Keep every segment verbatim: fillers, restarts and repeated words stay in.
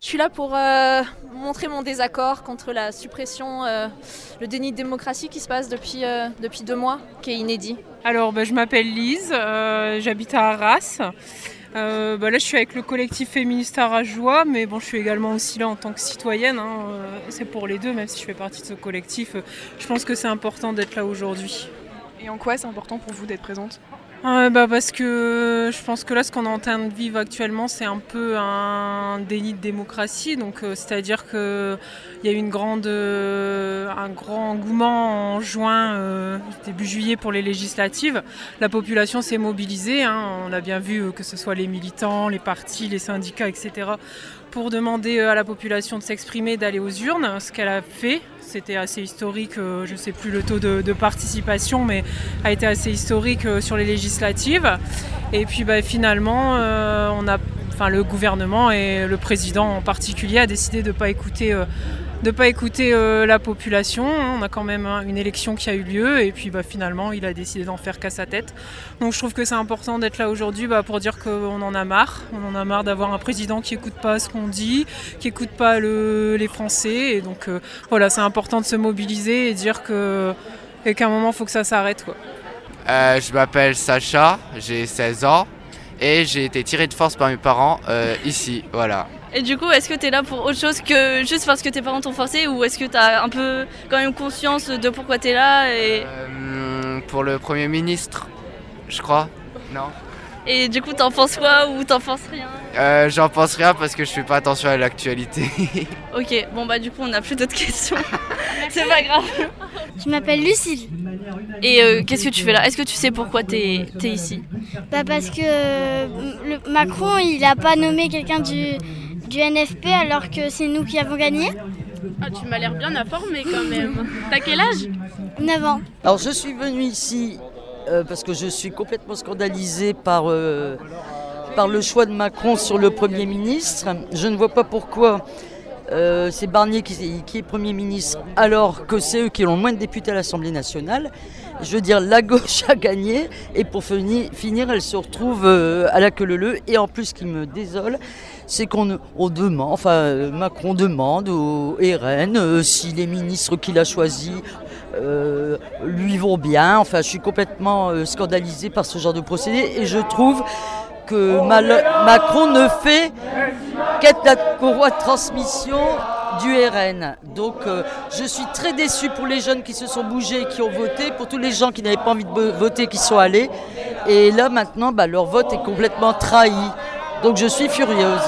Je suis là pour euh, montrer mon désaccord contre la suppression, euh, le déni de démocratie qui se passe depuis, euh, depuis deux mois, qui est inédit. Alors, bah, je m'appelle Lise, euh, j'habite à Arras. Euh, bah là, je suis avec le collectif féministe Arrasois, mais bon, je suis également aussi là en tant que citoyenne. Hein, euh, c'est pour les deux, même si je fais partie de ce collectif. Euh, je pense que c'est important d'être là aujourd'hui. Et en quoi c'est important pour vous d'être présente ? Euh, bah parce que je pense que là, ce qu'on est en train de vivre actuellement, c'est un peu un déni de démocratie. Donc, euh, c'est-à-dire qu'il y a eu une grande, euh, un grand engouement en juin, euh, début juillet pour les législatives. La population s'est mobilisée. Hein, on a bien vu euh, que ce soit les militants, les partis, les syndicats, et cetera, pour demander à la population de s'exprimer, d'aller aux urnes, ce qu'elle a fait. C'était assez historique, je ne sais plus le taux de, de participation, mais a été assez historique sur les législatives. Et puis bah, finalement, euh, on a, enfin, le gouvernement et le président en particulier a décidé de ne pas écouter, euh, de pas écouter euh, la population. On a quand même une élection qui a eu lieu et puis bah, finalement, il a décidé d'en faire qu'à sa tête. Donc je trouve que c'est important d'être là aujourd'hui bah, pour dire qu'on en a marre. On en a marre d'avoir un président qui n'écoute pas ce qu'on dit, qui n'écoute pas le, les Français. Et donc euh, voilà, c'est important de se mobiliser et dire que, et qu'à un moment, il faut que ça s'arrête, quoi. Euh, je m'appelle Sacha, j'ai seize ans et j'ai été tiré de force par mes parents euh, ici, voilà. Et du coup, est-ce que tu es là pour autre chose que juste parce que tes parents t'ont forcé ou est-ce que tu as un peu quand même conscience de pourquoi tu es là et... Euh, pour le Premier ministre, je crois, non. Et du coup, t'en penses quoi ou t'en penses rien ? euh, J'en pense rien parce que je fais pas attention à l'actualité. Ok, bon bah du coup, on n'a plus d'autres questions. C'est pas grave. Je m'appelle Lucille. Et euh, qu'est-ce que tu fais là ? Est-ce que tu sais pourquoi t'es, t'es ici ? Bah parce que euh, le Macron, il a pas nommé quelqu'un du, du N F P alors que c'est nous qui avons gagné. Ah, tu m'as l'air bien informée quand même. T'as quel âge ? neuf ans. Alors je suis venue ici euh, parce que je suis complètement scandalisée par, euh, par le choix de Macron sur le Premier ministre. Je ne vois pas pourquoi euh, c'est Barnier qui, qui est Premier ministre alors que c'est eux qui ont le moins de députés à l'Assemblée nationale. Je veux dire, la gauche a gagné et pour finir, elle se retrouve euh, à la queue leu-leu. Et en plus, ce qui me désole, c'est qu'on on demande, enfin Macron demande au R N euh, si les ministres qu'il a choisis euh, lui vont bien. Enfin, je suis complètement euh, scandalisée par ce genre de procédé et je trouve que Mal- Macron ne fait qu'être la courroie de transmission du R N. Donc euh, je suis très déçue pour les jeunes qui se sont bougés et qui ont voté, pour tous les gens qui n'avaient pas envie de voter qui sont allés. Et là maintenant, bah, leur vote est complètement trahi. Donc je suis furieuse.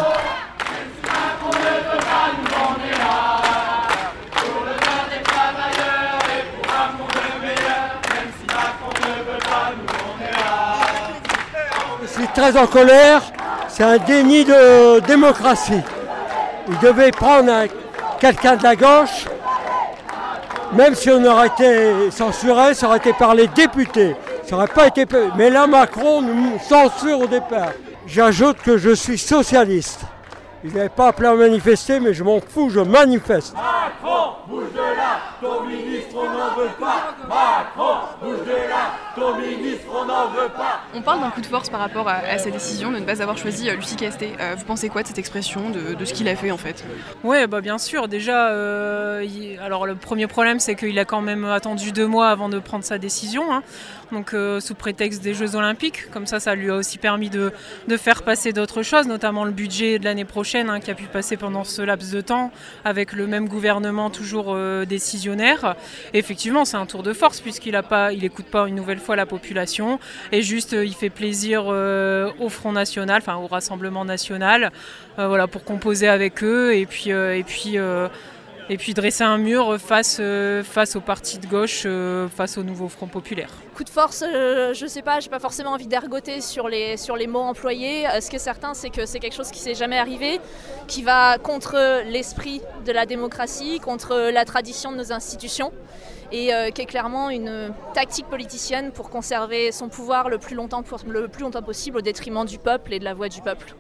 Je suis très en colère, c'est un déni de démocratie. Il devait prendre un, quelqu'un de la gauche, même si on aurait été censuré, ça aurait été par les députés. Ça n'aurait pas été... Mais là, Macron nous censure au départ. J'ajoute que je suis socialiste. Il n'avait pas appelé à manifester, mais je m'en fous, je manifeste. Macron, bouge de là, ton ministre, on n'en veut pas. Macron, bouge de là, ton ministre, on n'en veut pas. On parle d'un coup de force par rapport à, à sa décision de ne pas avoir choisi euh, Lucie Castet. Euh, vous pensez quoi de cette expression, de, de ce qu'il a fait en fait ? Oui, bah bien sûr. Déjà, euh, il... alors le premier problème, c'est qu'il a quand même attendu deux mois avant de prendre sa décision. Hein. Donc euh, sous prétexte des Jeux Olympiques. Comme ça, ça lui a aussi permis de, de faire passer d'autres choses, notamment le budget de l'année prochaine hein, qui a pu passer pendant ce laps de temps avec le même gouvernement toujours euh, décisionnaire. Et effectivement, c'est un tour de force puisqu'il a pas, il écoute pas une nouvelle fois la population et juste euh, il fait plaisir euh, au Front National, enfin au Rassemblement National, euh, voilà, pour composer avec eux et puis euh, et puis euh, et puis dresser un mur face, euh, face aux partis de gauche, euh, face au nouveau Front Populaire. Coup de force, euh, je sais pas, j'ai pas forcément envie d'ergoter sur les, sur les mots employés. Euh, ce qui est certain, c'est que c'est quelque chose qui s'est jamais arrivé, qui va contre l'esprit de la démocratie, contre la tradition de nos institutions, et euh, qui est clairement une tactique politicienne pour conserver son pouvoir le plus longtemps, le plus longtemps possible au détriment du peuple et de la voix du peuple.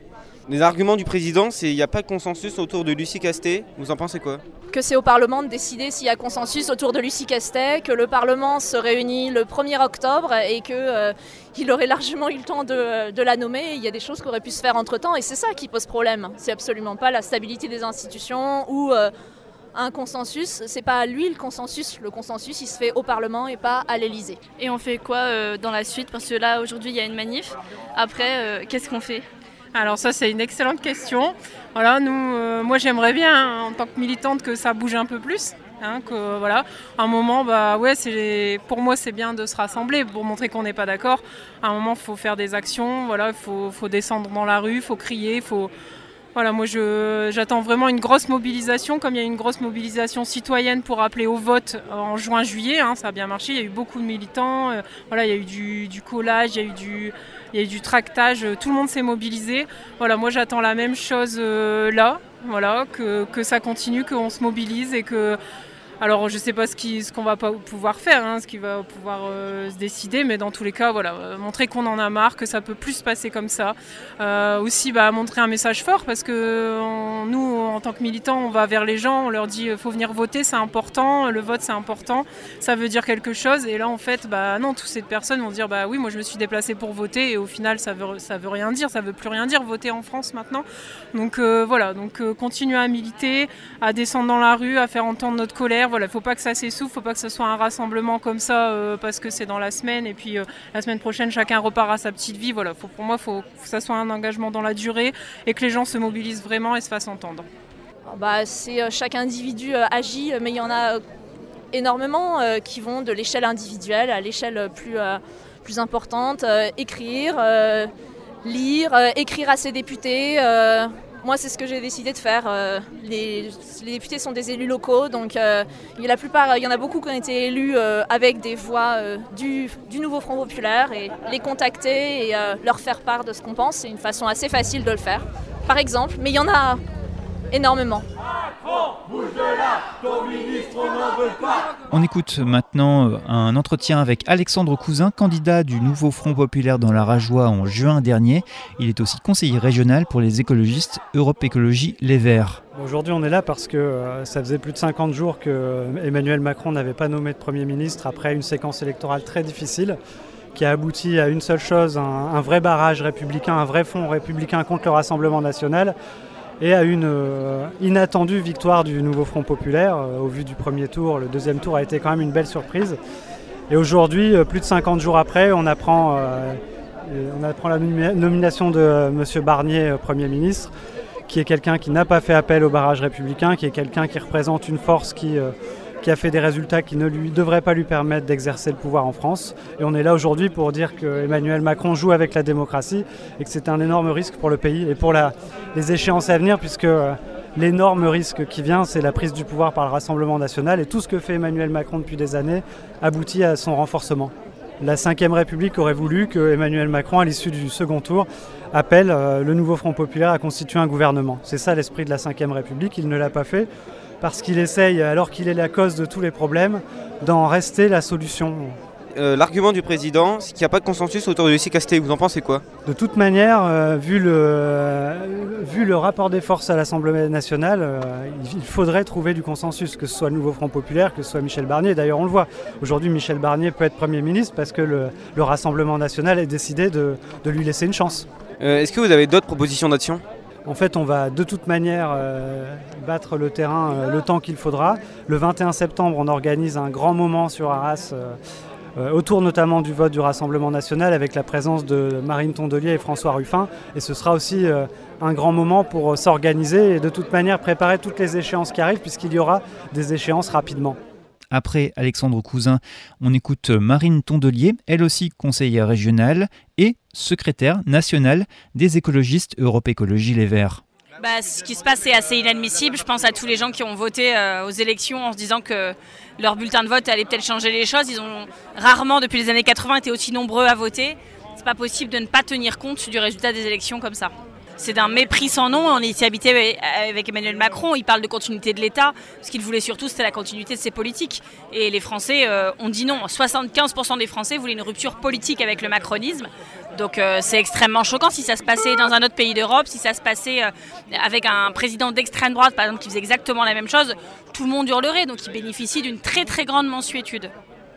Les arguments du président, c'est qu'il n'y a pas de consensus autour de Lucie Castet. Vous en pensez quoi ? Que c'est au Parlement de décider s'il y a consensus autour de Lucie Castet, que le Parlement se réunit le premier octobre et qu'il euh, aurait largement eu le temps de, de la nommer. Il y a des choses qui auraient pu se faire entre-temps et c'est ça qui pose problème. C'est absolument pas la stabilité des institutions ou euh, un consensus. C'est pas à lui le consensus. Le consensus, il se fait au Parlement et pas à l'Élysée. Et on fait quoi euh, dans la suite? Parce que là, aujourd'hui, il y a une manif. Après, euh, qu'est-ce qu'on fait? Alors ça, c'est une excellente question. Voilà, nous, euh, moi, j'aimerais bien, hein, en tant que militante, que ça bouge un peu plus. Hein, que, voilà, à un moment, bah, ouais, c'est, pour moi, c'est bien de se rassembler pour montrer qu'on n'est pas d'accord. À un moment, il faut faire des actions. Voilà, il faut, faut descendre dans la rue, il faut crier, il faut... Voilà, moi je, j'attends vraiment une grosse mobilisation, comme il y a une grosse mobilisation citoyenne pour appeler au vote en juin-juillet, hein, ça a bien marché, il y a eu beaucoup de militants, euh, voilà, il y a eu du, du collage, il y a eu du, il y a eu du tractage, tout le monde s'est mobilisé. Voilà, moi j'attends la même chose euh, là, voilà, que, que ça continue, qu'on se mobilise et que... Alors je ne sais pas ce, qui, ce qu'on va pas pouvoir faire, hein, ce qui va pouvoir euh, se décider, mais dans tous les cas, voilà, euh, montrer qu'on en a marre, que ça ne peut plus se passer comme ça. Euh, aussi, bah, montrer un message fort, parce que on, nous, en tant que militants, on va vers les gens, on leur dit il faut venir voter, c'est important, le vote c'est important, ça veut dire quelque chose. Et là, en fait, bah, non, toutes ces personnes vont dire bah oui, moi je me suis déplacée pour voter, et au final, ça veut, ça veut rien dire, ça veut plus rien dire, voter en France maintenant. Donc euh, voilà, donc euh, continuer à militer, à descendre dans la rue, à faire entendre notre colère. Voilà, il ne faut pas que ça s'essouffle, il ne faut pas que ce soit un rassemblement comme ça euh, parce que c'est dans la semaine et puis euh, la semaine prochaine chacun repart à sa petite vie. Voilà, faut, pour moi il faut, faut que ça soit un engagement dans la durée et que les gens se mobilisent vraiment et se fassent entendre. Bah, c'est, euh, chaque individu euh, agit, mais il y en a euh, énormément euh, qui vont de l'échelle individuelle à l'échelle plus, euh, plus importante. Euh, écrire, euh, lire, euh, écrire à ses députés. Euh, Moi, c'est ce que j'ai décidé de faire. Euh, les, les députés sont des élus locaux, donc euh, il y a la plupart, il y en a beaucoup qui ont été élus euh, avec des voix euh, du, du Nouveau Front Populaire, et les contacter et euh, leur faire part de ce qu'on pense, c'est une façon assez facile de le faire, par exemple. Mais il y en a énormément. Macron, bouge de là, ton ministre, on n'en veut pas. On écoute maintenant un entretien avec Alexandre Cousin, candidat du Nouveau Front Populaire dans la Rajoie en juin dernier. Il est aussi conseiller régional pour les écologistes Europe Écologie Les Verts. Aujourd'hui, on est là parce que euh, ça faisait plus de cinquante jours que Emmanuel Macron n'avait pas nommé de Premier ministre après une séquence électorale très difficile qui a abouti à une seule chose, un, un vrai barrage républicain, un vrai front républicain contre le Rassemblement national, et à une euh, inattendue victoire du Nouveau Front Populaire. Euh, au vu du premier tour, le deuxième tour a été quand même une belle surprise. Et aujourd'hui, euh, plus de cinquante jours après, on apprend, euh, on apprend la nom- nomination de euh, M. Barnier, euh, Premier ministre, qui est quelqu'un qui n'a pas fait appel au barrage républicain, qui est quelqu'un qui représente une force qui, euh, qui a fait des résultats qui ne lui devraient pas lui permettre d'exercer le pouvoir en France. Et on est là aujourd'hui pour dire qu'Emmanuel Macron joue avec la démocratie et que c'est un énorme risque pour le pays et pour la, les échéances à venir, puisque euh, l'énorme risque qui vient, c'est la prise du pouvoir par le Rassemblement national, et tout ce que fait Emmanuel Macron depuis des années aboutit à son renforcement. La cinquième République aurait voulu que Emmanuel Macron, à l'issue du second tour, appelle euh, le Nouveau Front Populaire à constituer un gouvernement. C'est ça l'esprit de la cinquième République, il ne l'a pas fait parce qu'il essaye, alors qu'il est la cause de tous les problèmes, d'en rester la solution. Euh, l'argument du président, c'est qu'il n'y a pas de consensus autour de Lucie Castet. Vous en pensez quoi ? De toute manière, euh, vu, le, euh, vu le rapport des forces à l'Assemblée nationale, euh, il faudrait trouver du consensus, que ce soit le Nouveau Front Populaire, que ce soit Michel Barnier. D'ailleurs, on le voit. Aujourd'hui, Michel Barnier peut être Premier ministre parce que le, le Rassemblement national a décidé de, de lui laisser une chance. Euh, est-ce que vous avez d'autres propositions d'action ? En fait, on va de toute manière euh, battre le terrain euh, le temps qu'il faudra. Le vingt et un septembre, on organise un grand moment sur Arras, euh, euh, autour notamment du vote du Rassemblement national, avec la présence de Marine Tondelier et François Ruffin. Et ce sera aussi euh, un grand moment pour euh, s'organiser et de toute manière préparer toutes les échéances qui arrivent, puisqu'il y aura des échéances rapidement. Après Alexandre Cousin, on écoute Marine Tondelier, elle aussi conseillère régionale et secrétaire nationale des écologistes Europe Écologie Les Verts. Bah, ce qui se passe est assez inadmissible. Je pense à tous les gens qui ont voté euh, aux élections en se disant que leur bulletin de vote allait peut-être changer les choses. Ils ont rarement, depuis les années quatre-vingts, été aussi nombreux à voter. C'est pas possible de ne pas tenir compte du résultat des élections comme ça. c'est d'un mépris sans nom. On est ici habité avec Emmanuel Macron, il parle de continuité de l'État. Ce qu'il voulait surtout, c'était la continuité de ses politiques. Et les Français euh, ont dit non. soixante-quinze pour cent des Français voulaient une rupture politique avec le macronisme. Donc euh, c'est extrêmement choquant si ça se passait dans un autre pays d'Europe, si ça se passait euh, avec un président d'extrême droite, par exemple, qui faisait exactement la même chose, tout le monde hurlerait. Donc il bénéficie d'une très très grande mansuétude.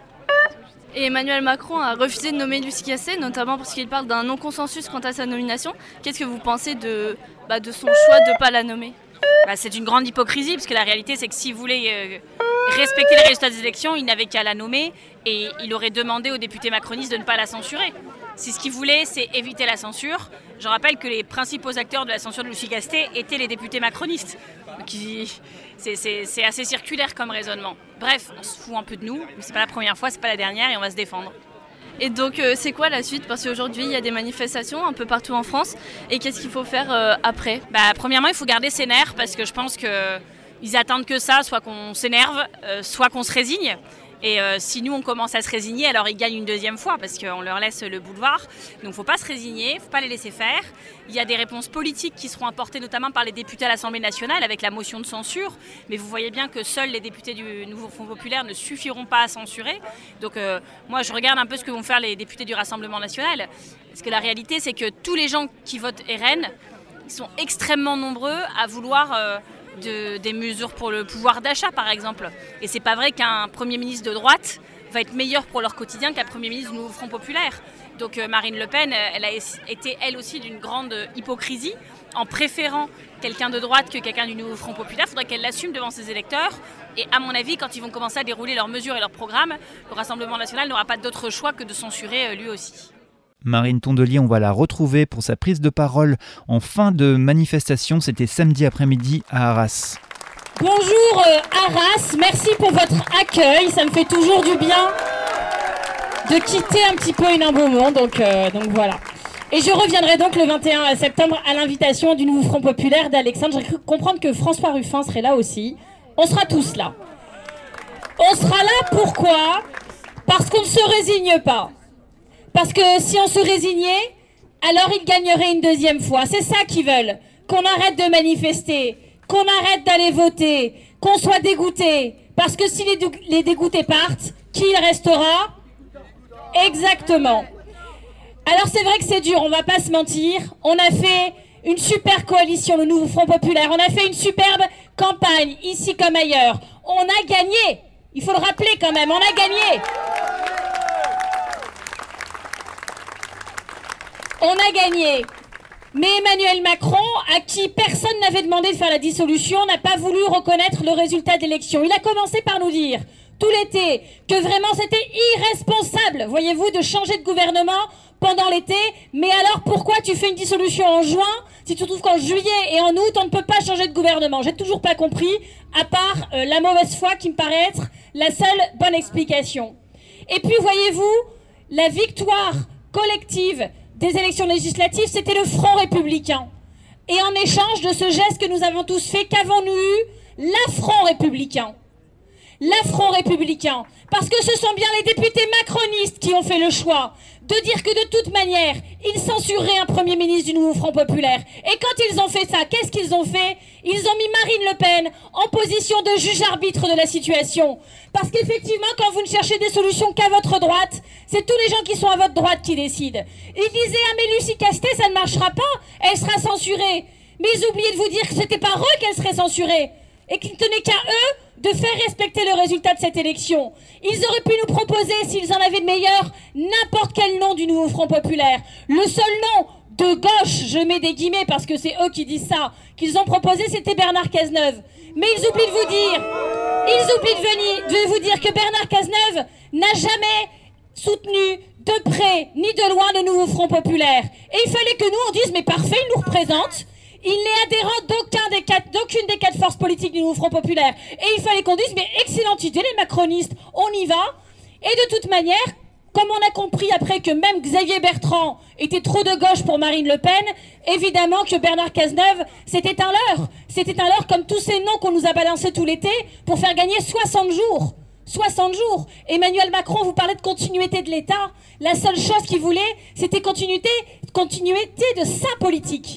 Et Emmanuel Macron a refusé de nommer Lucie Castet, notamment parce qu'il parle d'un non-consensus quant à sa nomination. Qu'est-ce que vous pensez de, bah, de son choix de ne pas la nommer ? Bah, c'est une grande hypocrisie, parce que la réalité, c'est que s'il voulait euh, respecter les résultats des élections, il n'avait qu'à la nommer et il aurait demandé aux députés macronistes de ne pas la censurer. Si ce qu'il voulait, c'est éviter la censure. Je rappelle que les principaux acteurs de la censure de Lucie Castet étaient les députés macronistes. Donc, il... c'est, c'est, c'est assez circulaire comme raisonnement. Bref, on se fout un peu de nous, mais c'est pas la première fois, c'est pas la dernière et on va se défendre. Et donc, euh, c'est quoi la suite ? Parce qu'aujourd'hui, il y a des manifestations un peu partout en France. Et qu'est-ce qu'il faut faire euh, après ? Bah, premièrement, il faut garder ses nerfs parce que je pense qu'ils attendent que ça, soit qu'on s'énerve, euh, soit qu'on se résigne. Et euh, si nous, on commence à se résigner, alors ils gagnent une deuxième fois parce qu'on leur laisse le boulevard. Donc il ne faut pas se résigner, il ne faut pas les laisser faire. Il y a des réponses politiques qui seront apportées notamment par les députés à l'Assemblée nationale avec la motion de censure. Mais vous voyez bien que seuls les députés du Nouveau Front Populaire ne suffiront pas à censurer. Donc euh, moi, je regarde un peu ce que vont faire les députés du Rassemblement national. Parce que la réalité, c'est que tous les gens qui votent R N sont extrêmement nombreux à vouloir... Euh, De, des mesures pour le pouvoir d'achat par exemple. Et c'est pas vrai qu'un Premier ministre de droite va être meilleur pour leur quotidien qu'un Premier ministre du Nouveau Front Populaire. Donc euh, Marine Le Pen, elle a été elle aussi d'une grande hypocrisie en préférant quelqu'un de droite que quelqu'un du Nouveau Front Populaire. Il faudrait qu'elle l'assume devant ses électeurs. Et à mon avis, quand ils vont commencer à dérouler leurs mesures et leurs programmes, le Rassemblement national n'aura pas d'autre choix que de censurer euh, lui aussi. Marine Tondelier, on va la retrouver pour sa prise de parole en fin de manifestation. C'était samedi après-midi à Arras. Bonjour euh, Arras, merci pour votre accueil. Ça me fait toujours du bien de quitter un petit peu Hénin Beaumont, donc, euh, donc voilà. Et je reviendrai donc le vingt et un septembre à l'invitation du Nouveau Front Populaire d'Alexandre. J'ai cru comprendre que François Ruffin serait là aussi. On sera tous là. On sera là pourquoi ? Parce qu'on ne se résigne pas. Parce que si on se résignait, alors ils gagneraient une deuxième fois. C'est ça qu'ils veulent. Qu'on arrête de manifester, qu'on arrête d'aller voter, qu'on soit dégoûté. Parce que si les, les dégoûtés partent, qui il restera ? Exactement. Alors c'est vrai que c'est dur, on va pas se mentir. On a fait une super coalition, le Nouveau Front Populaire. On a fait une superbe campagne, ici comme ailleurs. On a gagné. Il faut le rappeler quand même, on a gagné. On a gagné. Mais Emmanuel Macron, à qui personne n'avait demandé de faire la dissolution, n'a pas voulu reconnaître le résultat de l'élection. Il a commencé par nous dire, tout l'été, que vraiment c'était irresponsable, voyez-vous, de changer de gouvernement pendant l'été. Mais alors pourquoi tu fais une dissolution en juin, si tu trouves qu'en juillet et en août, on ne peut pas changer de gouvernement ? J'ai toujours pas compris, à part euh, la mauvaise foi qui me paraît être la seule bonne explication. Et puis, voyez-vous, la victoire collective des élections législatives, c'était le Front républicain. Et en échange de ce geste que nous avons tous fait, qu'avons-nous eu ? L'affront républicain. L'affront républicain. Parce que ce sont bien les députés macronistes qui ont fait le choix de dire que de toute manière, ils censureraient un Premier ministre du Nouveau Front Populaire. Et quand ils ont fait ça, qu'est-ce qu'ils ont fait ? Ils ont mis Marine Le Pen en position de juge-arbitre de la situation. Parce qu'effectivement, quand vous ne cherchez des solutions qu'à votre droite, c'est tous les gens qui sont à votre droite qui décident. Ils disaient « Ah mais Lucie Castet, ça ne marchera pas, elle sera censurée ». Mais ils oubliaient de vous dire que c'était par eux qu'elle serait censurée. Et qu'il ne tenait qu'à eux de faire respecter le résultat de cette élection. Ils auraient pu nous proposer, s'ils en avaient de meilleurs, n'importe quel nom du Nouveau Front Populaire. Le seul nom de gauche, je mets des guillemets parce que c'est eux qui disent ça, qu'ils ont proposé, c'était Bernard Cazeneuve. Mais ils oublient de vous dire, ils oublient de, venir, de vous dire que Bernard Cazeneuve n'a jamais soutenu de près ni de loin le Nouveau Front Populaire. Et il fallait que nous on dise, mais parfait, il nous représente. Il n'est adhérent d'aucun des quatre, d'aucune des quatre forces politiques du Nouveau Front Populaire. Et il fallait qu'on dise, mais excellente idée, les macronistes, on y va. Et de toute manière, comme on a compris après que même Xavier Bertrand était trop de gauche pour Marine Le Pen, évidemment que Bernard Cazeneuve, c'était un leurre. C'était un leurre comme tous ces noms qu'on nous a balancés tout l'été pour faire gagner soixante jours. soixante jours. Emmanuel Macron vous parlait de continuité de l'État. La seule chose qu'il voulait, c'était continuité, continuité de sa politique.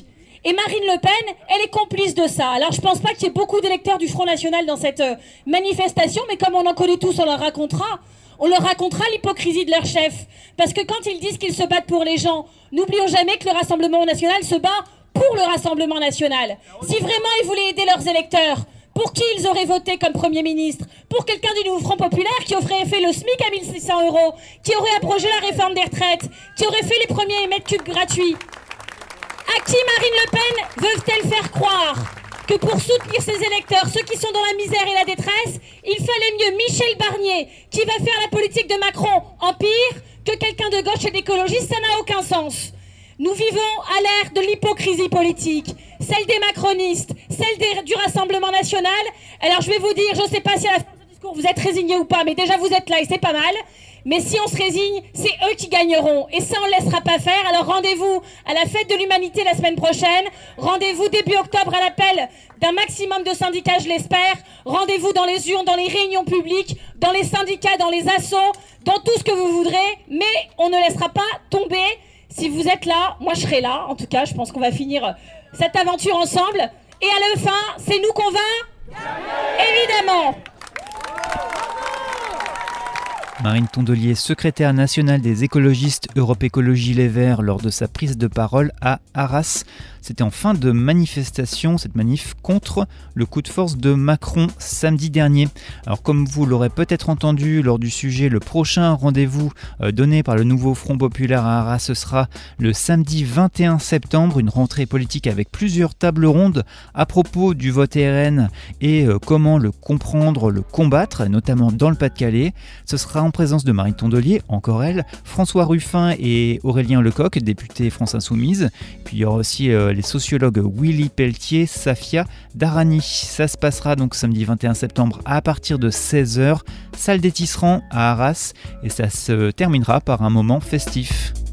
Et Marine Le Pen, elle est complice de ça. Alors je pense pas qu'il y ait beaucoup d'électeurs du Front National dans cette euh, manifestation, mais comme on en connaît tous, on leur racontera. On leur racontera l'hypocrisie de leur chef. Parce que quand ils disent qu'ils se battent pour les gens, n'oublions jamais que le Rassemblement National se bat pour le Rassemblement National. Si vraiment ils voulaient aider leurs électeurs, pour qui ils auraient voté comme Premier ministre? Pour quelqu'un du nouveau Front Populaire qui aurait fait le SMIC à mille six cents euros, qui aurait abrogé la réforme des retraites, qui aurait fait les premiers mètres cubes gratuits. À qui Marine Le Pen veut-elle faire croire que pour soutenir ses électeurs, ceux qui sont dans la misère et la détresse, il fallait mieux Michel Barnier, qui va faire la politique de Macron en pire, que quelqu'un de gauche et d'écologiste? Ça n'a aucun sens. Nous vivons à l'ère de l'hypocrisie politique, celle des macronistes, celle des, du Rassemblement National. Alors je vais vous dire, je ne sais pas si à la fin du discours vous êtes résignés ou pas, mais déjà vous êtes là et c'est pas mal. Mais si on se résigne, c'est eux qui gagneront. Et ça, on ne laissera pas faire. Alors rendez-vous à la fête de l'humanité la semaine prochaine. Rendez-vous début octobre à l'appel d'un maximum de syndicats, je l'espère. Rendez-vous dans les urnes, dans les réunions publiques, dans les syndicats, dans les assos, dans tout ce que vous voudrez. Mais on ne laissera pas tomber. Si vous êtes là, moi je serai là. En tout cas, je pense qu'on va finir cette aventure ensemble. Et à la fin, c'est nous qu'on va ? Évidemment. Marine Tondelier, secrétaire nationale des écologistes Europe Écologie Les Verts, lors de sa prise de parole à Arras. C'était en fin de manifestation, cette manif contre le coup de force de Macron samedi dernier. Alors comme vous l'aurez peut-être entendu lors du sujet, le prochain rendez-vous euh, donné par le nouveau Front Populaire à Arras, ce sera le samedi vingt et un septembre, une rentrée politique avec plusieurs tables rondes à propos du vote R N et euh, comment le comprendre, le combattre, notamment dans le Pas-de-Calais. Ce sera en présence de Marine Tondelier, encore elle, François Ruffin et Aurélien Lecoq, député France Insoumise. Puis il y aura aussi euh, les sociologues Willy Pelletier, Safia Darani. Ça se passera donc samedi vingt et un septembre à partir de seize heures, salle des Tisserands à Arras, et ça se terminera par un moment festif.